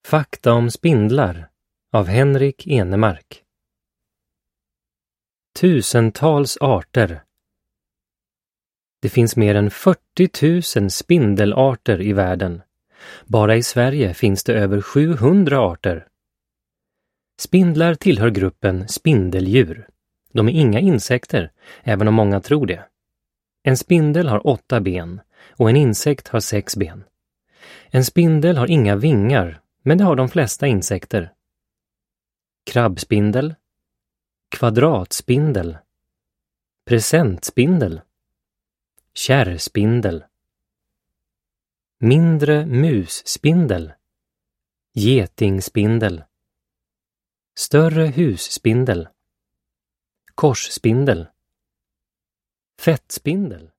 Fakta om spindlar av Henrik Enemark. Tusentals arter. Det finns mer än 40 000 spindelarter i världen. Bara i Sverige finns det över 700 arter. Spindlar tillhör gruppen spindeldjur. De är inga insekter, även om många tror det. En spindel har 8 ben och en insekt har 6 ben. En spindel har inga vingar, men det har de flesta insekter. Krabbspindel, kvadratspindel, presentspindel, kärrspindel, mindre musspindel, getingspindel, större husspindel, korsspindel, fettspindel.